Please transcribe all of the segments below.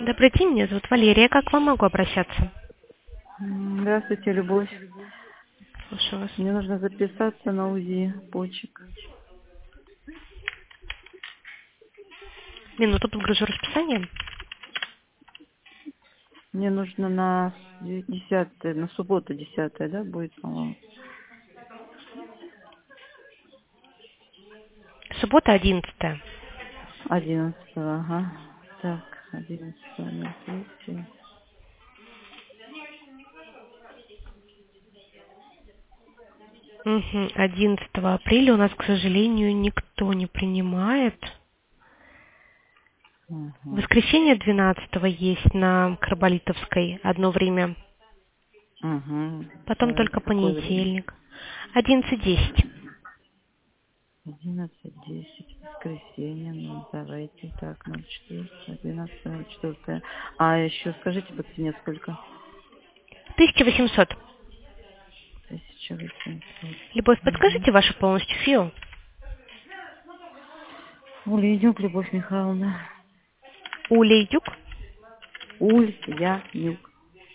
Добрый день, меня зовут Валерия. Как к вам могу обращаться? Здравствуйте, Любовь. Слушаю вас. Мне нужно записаться на УЗИ почек. Минуту, подгружу расписание. Мне нужно на 10, на субботу 10, да, будет, по-моему? Суббота, 11. 11, ага. Так, 11 на 3. Угу. 11 апреля у нас, к сожалению, никто не принимает. Угу. Воскресенье 12 есть на Карболитовской одно время. Угу. Потом Давайте, только какое время? понедельник. 11:10. 11:10, воскресенье, ну, давайте, так, 04, 11:04. А еще скажите по цене сколько? 1800. 1800. Любовь, Угу. подскажите вашу полностью ФИО? Ульянюк Любовь Михайловна. Улейдюк. Ульянюк.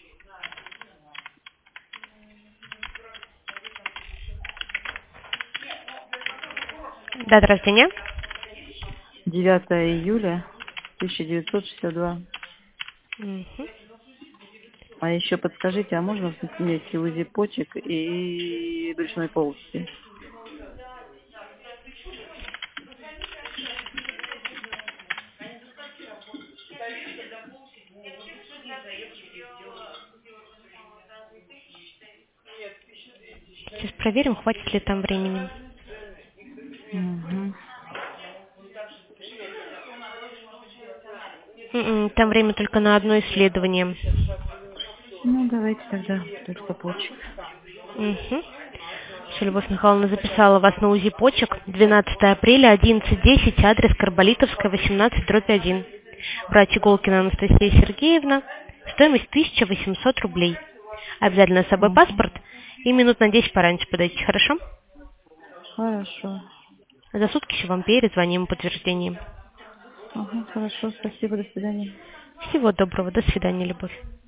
Дата рождения. 9 июля 1962. Угу. А еще подскажите, а можно снять УЗИ почек и брюшной полости? Сейчас проверим, хватит ли там времени. Угу. Там время только на одно исследование. Ну, давайте тогда только почек. Угу. Все, Любовь Михайловна записала вас на УЗИ почек. 12 апреля, 11:10, адрес Карболитовская, 18/1. Врач Иголкина Анастасия Сергеевна. Стоимость 1800 рублей. Обязательно с собой Угу. паспорт и минут на 10 пораньше подойти, хорошо? Хорошо. За сутки еще вам перезвоним подтверждение. Ага, хорошо, спасибо, до свидания. Всего доброго, до свидания, Любовь.